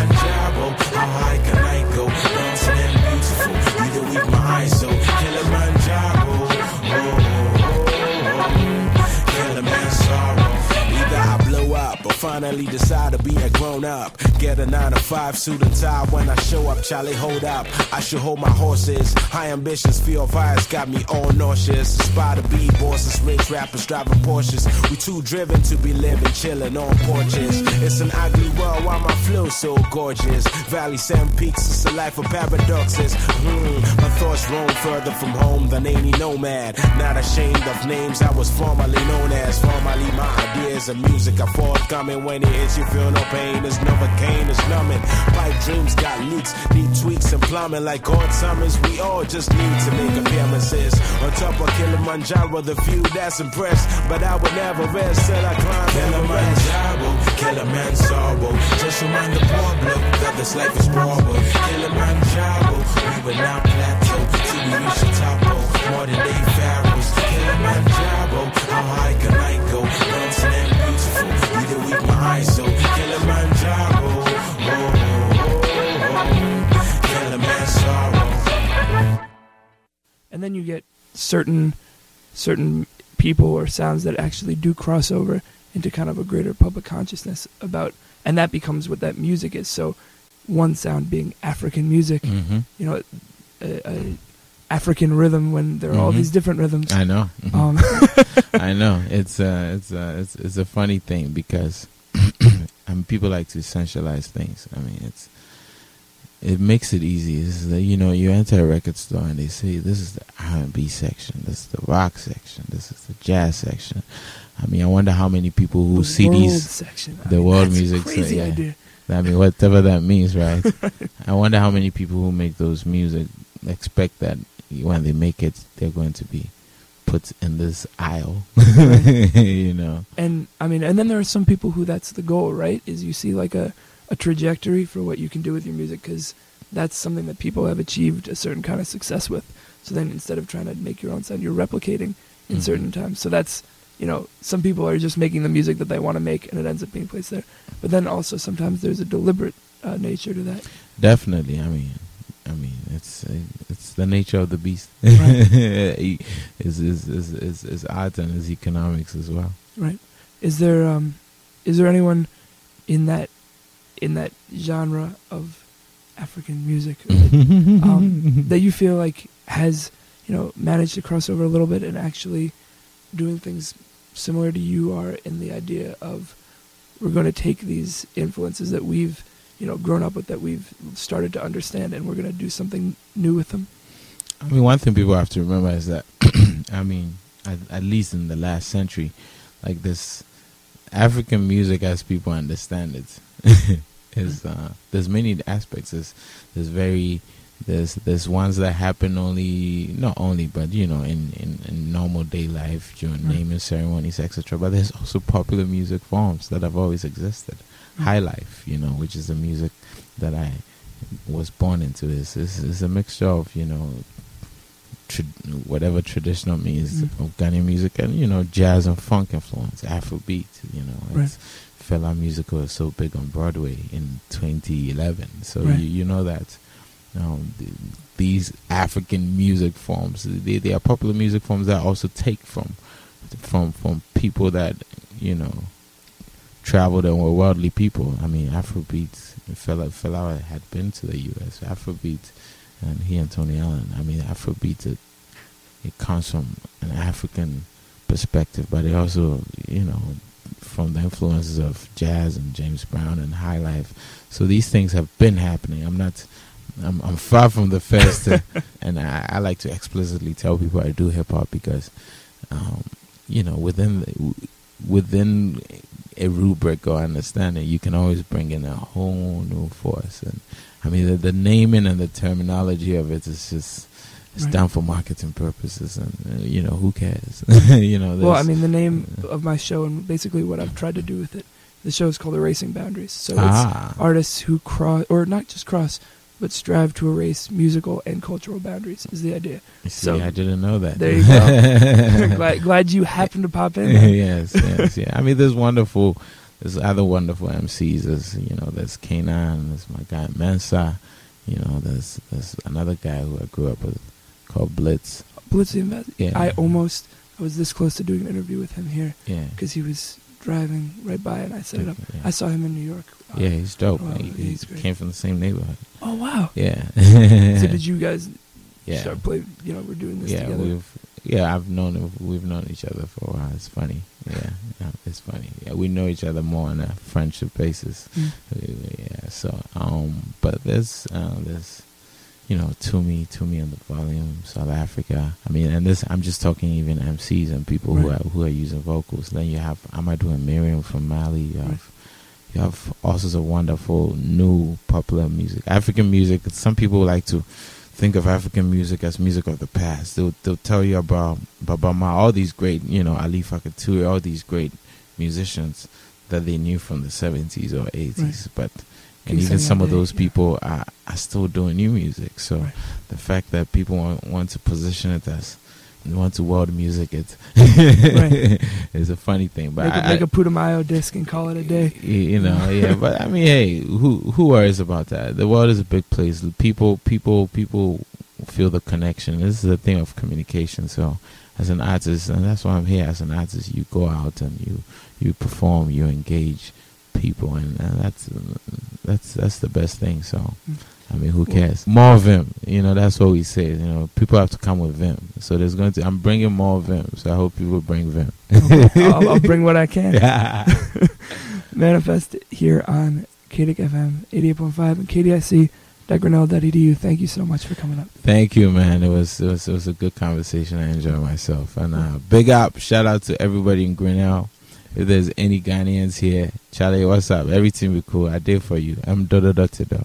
Kilimanjaro, how high can I go? Dancing and beautiful, you can weep my eyes so. Kilimanjaro. up, or finally decide to be a grown up. Get a nine to five suit and tie when I show up. Charlie, hold up, I should hold my horses. High ambitions, feel fires got me all nauseous. Aspire to be bosses, rich rappers driving Porsches. We too driven to be living, chilling on porches. It's an ugly world, why my flow so gorgeous? Valley, sand peaks, it's a life of paradoxes. Hmm, my thoughts roam further from home than any nomad. Not ashamed of names I was formerly known as. Formerly my ideas of music are forthcoming. When it hits you feel no pain, there's Novocaine, it's numbing. Pipe dreams got leaks, need tweaks and plumbing. Like God summers, we all just need to make appearances. On top of Kilimanjaro, the few that's impressed. But I would never rest till I climb Kilimanjaro, Kilimanjaro. Just remind the public that this life is horrible. Kilimanjaro, we will not plateau till we reach the top. More than day pharaohs. Kilimanjaro, how high can I go? Dancing and beautiful, either weak my eyes so. Kilimanjaro, oh, oh, oh, oh. Kilimanjaro. And then you get certain certain people or sounds that actually do cross over into kind of a greater public consciousness about, and that becomes what that music is. So one sound being African music, Mm-hmm. you know, a, a African rhythm when there are all Mhm. these different rhythms. I know. Mhm. Um, I know. It's uh, it's uh, it's it's a funny thing because I mean, people like to essentialize things. I mean, it's it makes it easy. It's the, you know, you enter a record store and they say this is the R and B section, this is the rock section, this is the jazz section. I mean, I wonder how many people who the see world these section. I the mean, world that's a music. Crazy so, yeah. idea. I mean, whatever that means, right? I wonder how many people who make those music expect that when they make it, they're going to be put in this aisle, you know. And I mean, and then there are some people who that's the goal, right? Is you see like a, a trajectory for what you can do with your music, because that's something that people have achieved a certain kind of success with. So then instead of trying to make your own sound, you're replicating in Mhm. certain times. So that's, you know, some people are just making the music that they want to make and it ends up being placed there. But then also sometimes there's a deliberate uh, nature to that. Definitely. I mean, I mean, it's uh, it's the nature of the beast. Right. is, is is is is art and is economics as well. Right. Is there um, is there anyone in that in that genre of African music um, that you feel like has, you know, managed to cross over a little bit and actually doing things similar to you are in the idea of we're going to take these influences that we've, you know, grown up with, that we've started to understand, and we're going to do something new with them? I mean, one thing people have to remember is that, I mean, at, at least in the last century, like this African music as people understand it, is uh, there's many aspects. There's, there's very there's there's ones that happen only not only but you know in, in, in normal day life during Right. naming ceremonies, et cetera. But there's also popular music forms that have always existed. Mm. High life, you know, which is the music that I was born into. Is is is a mixture of you know. Tra- whatever traditional means Mm. of Ghanaian music and you know jazz and funk influence, Afrobeat, you know, Right. it's Fela Musical was so big on Broadway in twenty eleven, so Right. you, you know that um, th- these African music forms, they, they are popular music forms that also take from from from people that you know traveled and were worldly people. I mean, Afrobeat, Fela Fela had been to the U S Afrobeat. And he and Tony Allen, I mean, Afrobeat, it, it comes from an African perspective, but it also, you know, from the influences of jazz and James Brown and high life. So these things have been happening. I'm not, I'm, I'm far from the first, to, and I, I like to explicitly tell people I do hip hop because, um, you know, within the, within a rubric or understanding, you can always bring in a whole new force. And I mean, the, the naming and the terminology of it is just, it's Right. done for marketing purposes, and uh, you know, who cares? you know. Well, I there's- mean, the name of my show and basically what I've tried to do with it, the show is called Erasing Boundaries. So it's ah, artists who cross, or not just cross, but strive to erase musical and cultural boundaries is the idea. you see, so- I didn't know that. There you go. glad, glad you happened to pop in. man. yes, yes, yeah. I mean, there's wonderful, there's other wonderful M Cs. There's, you know, there's Kanan, there's my guy Mensa. You know, there's there's another guy who I grew up with called Blitz. Blitz the Invest. Yeah. I almost, I was this close to doing an interview with him here Yeah. because he was driving right by it. And I set it up. Yeah. I saw him in New York. Uh, Yeah, he's dope. well, he he's he great. came from the same neighborhood. Oh wow! Yeah. So did you guys Yeah. start play? You know, we're doing this Yeah, together. we've yeah, I've known him- we've known each other for a while. It's funny. Yeah, yeah, it's funny. Yeah, we know each other more on a friendship basis. Mm. Yeah, so um, but there's uh, there's you know Toomey, Toomey on the volume, South Africa. I mean, and this I'm just talking even M Cs and people who Right. are who are using vocals. Then you have Amadou and Miriam from Mali. You have Right. you have all sorts of wonderful new popular music, African music. Some people like to think of African music as music of the past. They'll they'll tell you about Baba Ma, all these great, you know, Ali Fakaturi, all these great musicians that they knew from the seventies or eighties. But and King even some of Sanyade, those yeah. people are, are still doing new music. So Right. the fact that people want, want to position it as want to world music it Right. is a funny thing. But make, a, I, make I- a Putumayo disc and call it a day. Y- you know, yeah, but I mean, hey, who who worries about that? The world is a big place. People, people, people feel the connection. This is a thing of communication. So, as an artist, and that's why I'm here. As an artist, you go out and you you perform, you engage people, and, and that's that's that's the best thing. So, I mean, who cares? More vim, you know. That's what we say. You know, people have to come with vim. So there's going to. I'm bringing more vim. So I hope people bring vim. I'll, I'll bring what I can. Manifest here on K D K F M eighty-eight point five and K D I C dot grinnell dot e d u. Thank you so much for coming up. Thank you, man. It was it was it was a good conversation. I enjoyed myself. And uh, big up, shout out to everybody in Grinnell. If there's any Ghanaians here, Charlie, what's up? Everything be cool. I did for you. I'm Dodo Dotido.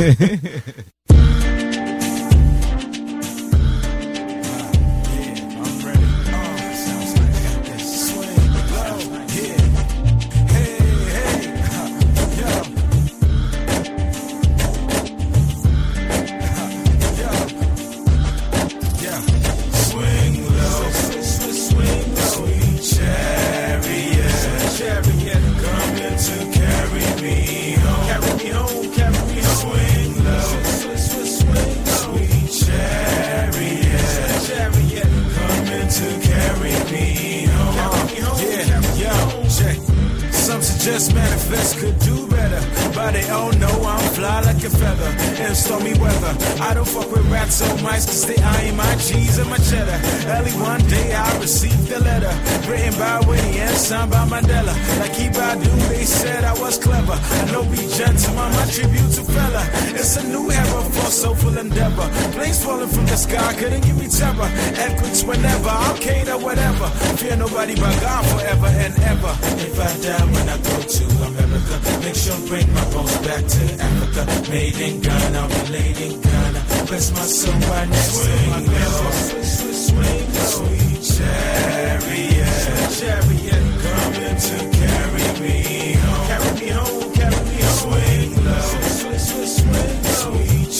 Just manifest could do better, but they all know I'm fly like a feather in stormy weather. I don't fuck with rats or mice, cause they eyeing my cheese and my cheddar. Early one day I received a letter written by Winnie and signed by Mandela. Like he Badu, they said I was clever. I know be gentleman, my tribute to fella. It's a new era for soulful endeavor. Planes falling from the sky couldn't give me terror. Earthquakes whenever, I'll cater whatever. Fear nobody but God forever and ever. If I die when I go to America, make sure bring my bones back to Africa. Made in Ghana, I'll be laid in Ghana. Bless my soul right next to my grandpa. Swing low, sweet chariot, chariot, coming to carry me home. Carry me home, carry me home. Swing low, swing low, sweet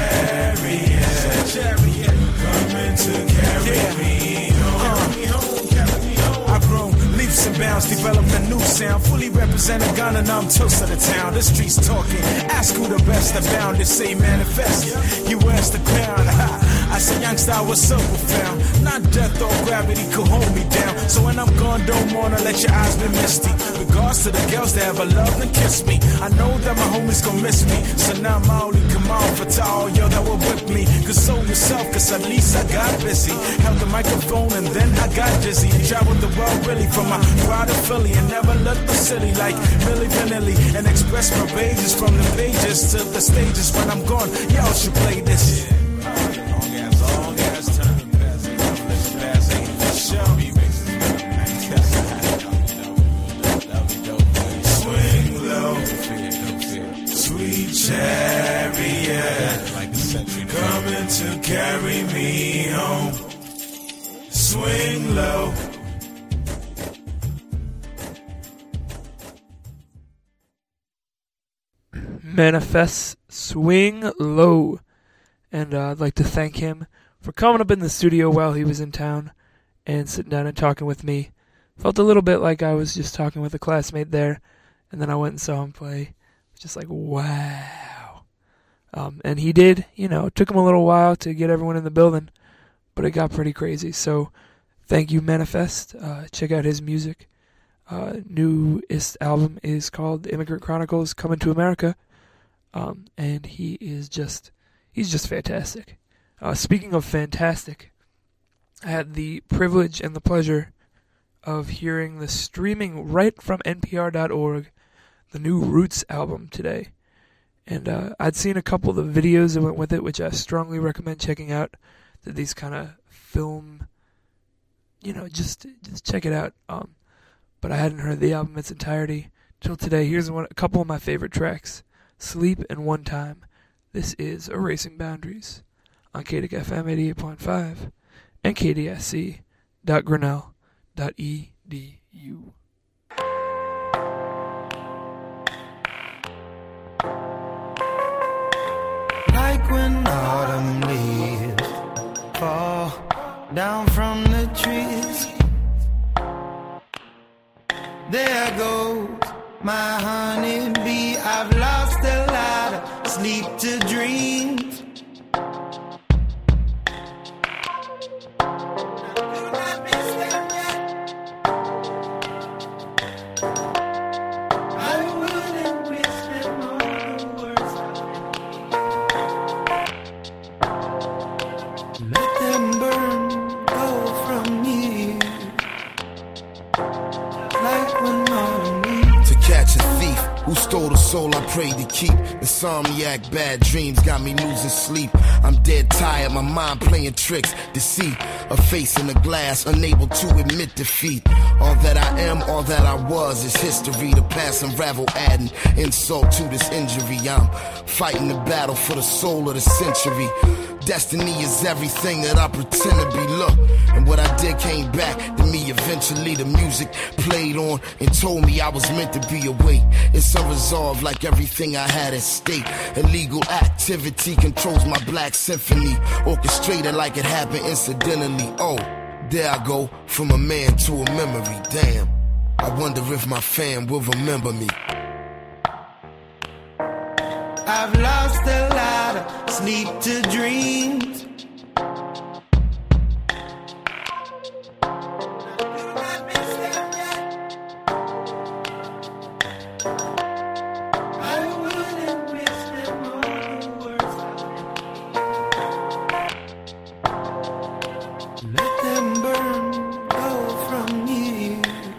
chariot, chariot, coming to carry me home. Carry me home, carry me home. I've grown leaps and bounds, developed a new sound. Fully representing Ghana, now I'm toast of the town. The streets talking, ask who the best abound. They say manifest, you wears the crown. I say youngster, I was so profound. Not death or gravity could hold me down. So when I'm gone, don't wanna let your eyes be misty. Regards to the girls that ever loved and kissed me. I know that my homies gon' miss me. So now my only come on for all y'all that were with me. Console yourself, cause at least I got busy. Held the microphone and then I got dizzy. And traveled the world really from my pride of Philly. And never looked silly like Milli Vanilli. And express my pages from the pages to the stages. When I'm gone, y'all should play this. Chariot, coming to carry me home. Swing low. Manifest Swing Low. And uh, I'd like to thank him for coming up in the studio while he was in town and sitting down and talking with me. Felt a little bit like I was just talking with a classmate there, and then I went and saw him play. Just like, wow. Um, and he did, you know, it took him a little while to get everyone in the building, but it got pretty crazy. So thank you, Manifest. Uh, check out his music. Uh, newest album is called The Immigrant Chronicles Coming to America. Um, and he is just, he's just fantastic. Uh, speaking of fantastic, I had the privilege and the pleasure of hearing the streaming right from N P R dot org, the new Roots album today. And uh, I'd seen a couple of the videos that went with it, which I strongly recommend checking out. That these kind of film, you know, just just check it out. Um, but I hadn't heard the album in its entirety till today. Here's one, a couple of my favorite tracks: "Sleep" and "One Time." This is Erasing Boundaries on K D K F M eighty-eight point five and K D S C dot Grinnell dot E D U. Like when autumn leaves fall down from the trees, there goes my honeybee. I've lost a lot of sleep to dreams. Stole the soul I prayed to keep. Insomniac, bad dreams got me losing sleep. I'm dead tired, my mind playing tricks. Deceit, a face in the glass, unable to admit defeat. All that I am, all that I was is history. The past unravel, adding insult to this injury. I'm fighting the battle for the soul of the century. Destiny is everything that I pretend to be. Look, and what I did came back to me eventually. The music played on and told me I was meant to be awake. It's unresolved like everything I had at stake. Illegal activity controls my black symphony, orchestrated like it happened incidentally. Oh, there I go, from a man to a memory. Damn, I wonder if my fam will remember me. I've lost a lot of sleep to dreams. I wouldn't wish them all the worst of me. Let them burn, go from me,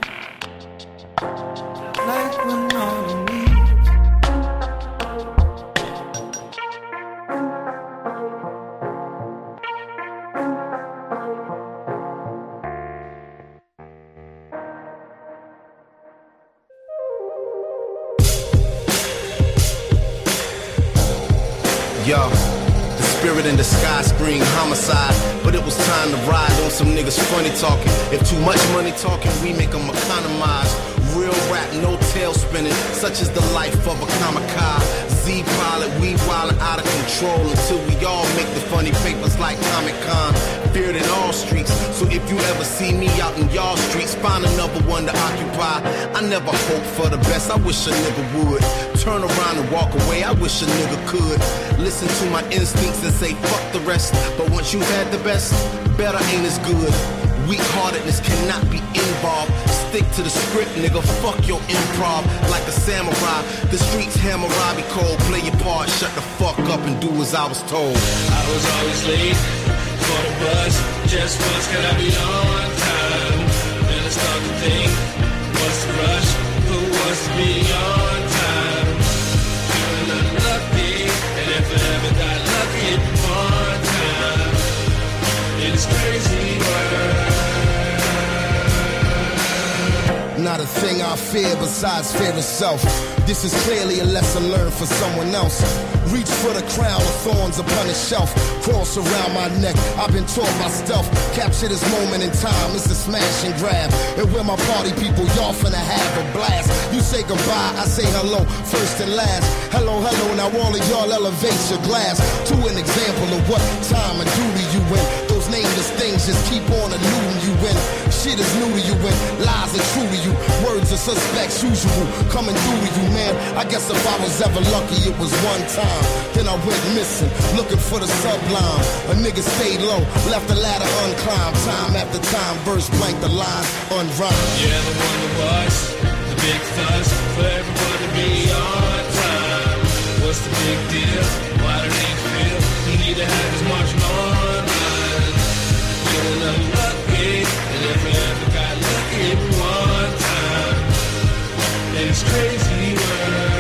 like when autumn leaves. Yo, the spirit in the sky scream homicide, but it was time to ride on some niggas funny talking. If too much money talking, we make them economize. Real rap, no tail spinning, such is the life of a kamikaze. Z-pilot, we wildin' out of control until we all make the funny papers like Comic-Con. Feared in all streets, so if you ever see me out in y'all streets, find another one to occupy. I never hope for the best, I wish a nigga would. Turn around and walk away, I wish a nigga could. Listen to my instincts and say fuck the rest, but once you had the best, better ain't as good. Weak-heartedness cannot be involved. Stick to the script, nigga, fuck your improv. Like a samurai, the streets hammer Robbie Cole. Play your part, shut the fuck up and do as I was told. I was always late for the bus, just once can I be on time? Then I start to think, what's the rush? Who wants to be on time? Feeling unlucky, and if I ever got lucky one time, it's crazy world. Not a thing I fear besides fear itself. This is clearly a lesson learned for someone else. Reach for the crown of thorns upon a shelf. Cross around my neck, I've been taught by stealth. Capture this moment in time, it's a smash and grab. And where my party people, y'all finna have a blast. You say goodbye, I say hello, first and last. Hello, hello, now all of y'all elevate your glass to an example of what time and duty you in. Those Those nameless things just keep on eluding you when shit is new to you, when lies are true to you. Words are suspects usual coming through to you, man. I guess if I was ever lucky, it was one time. Then I went missing, looking for the sublime. A nigga stayed low, left the ladder unclimbed. Time after time, verse blank, the line unrhymed. Yeah, the one that was the big fuss for everyone to be on time. What's the big deal? Why do they feel the need to have this marching on line? Feeling unlucky, and if we ever got lucky one time, it's crazy world.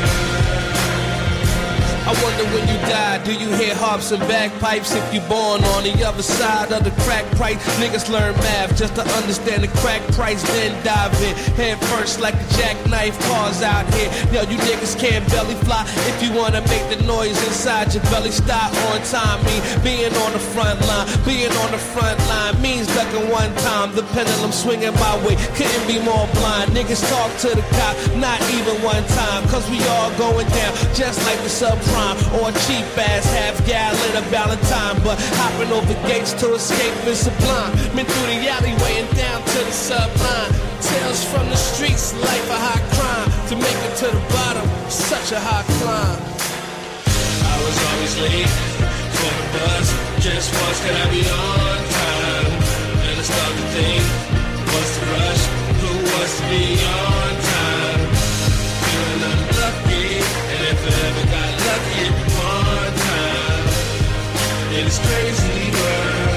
I wonder when you die, do you hear harps and bagpipes? If you born on the other side of the crack price, niggas learn math just to understand the crack price, then dive in head first like a jackknife. Cars out here, yo, you niggas can't belly fly. If you wanna make the noise inside your belly, stop on time. Mean being on the front line, being on the front line means ducking one time. The pendulum swinging my way, couldn't be more blind. Niggas talk to the cop, not even one time, cause we all going down just like the subprime or cheap ass half gallon of Valentine. But hopping over gates to escape is sublime. Been through the alleyway and down to the subline. Tales from the streets, life a high crime. To make it to the bottom, such a high climb. I was always late for the bus. Just once could I be on time? And I start to think, what's the rush? Who wants to be on time? Feeling unlucky, and if I ever got lucky one time, it's crazy world.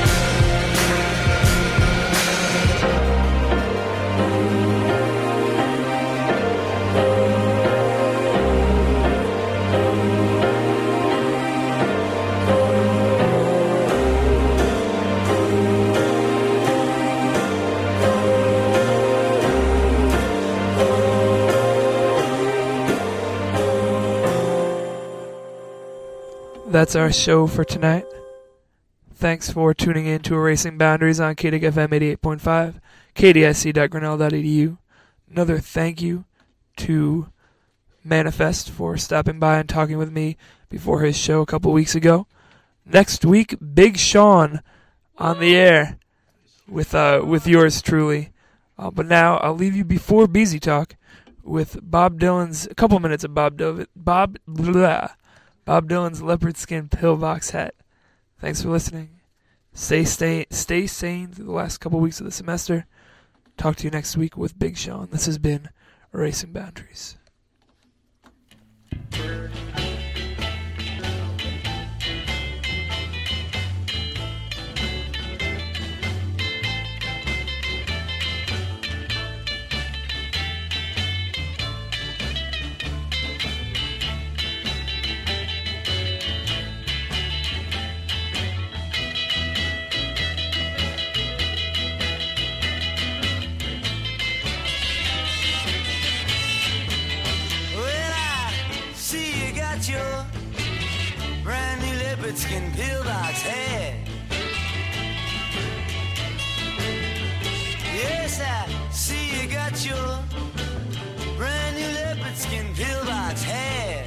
That's our show for tonight. Thanks for tuning in to Erasing Boundaries on K D F M eighty-eight point five, K D I C dot grinnell dot E D U. Another thank you to Manifest for stopping by and talking with me before his show a couple weeks ago. Next week, Big Sean on the air with uh, with yours truly. Uh, but now I'll leave you before Beezy Talk with Bob Dylan's, a couple minutes of Bob Dylan, Bob, blah, Bob Dylan's leopard skin pillbox hat. Thanks for listening. Stay, stay, stay sane through the last couple weeks of the semester. Talk to you next week with Big Sean. This has been Erasing Boundaries. Your brand new leopard skin pillbox hat. Yes, I see you got your brand new leopard skin pillbox hat.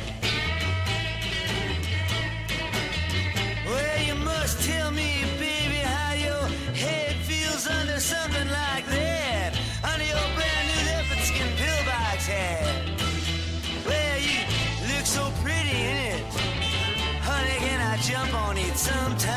Well, you must tell me, baby, how your head feels under something like that, under your brand new leopard skin pillbox hat. Well, you look so pretty in it, honey, can I jump on it sometime?